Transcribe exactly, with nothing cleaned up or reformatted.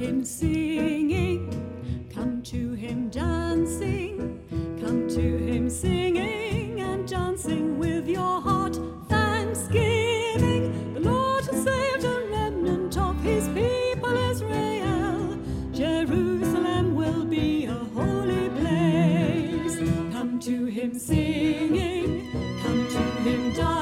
him singing, come to him dancing, come to him singing and dancing with your heart thanksgiving. The Lord has saved a remnant of his people Israel. Jerusalem will be a holy place. Come to him singing, come to him dancing.